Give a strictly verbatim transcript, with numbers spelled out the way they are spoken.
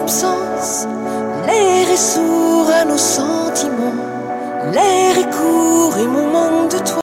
sens. L'air est sourd à nos sentiments. L'air est court et mon manque de toi.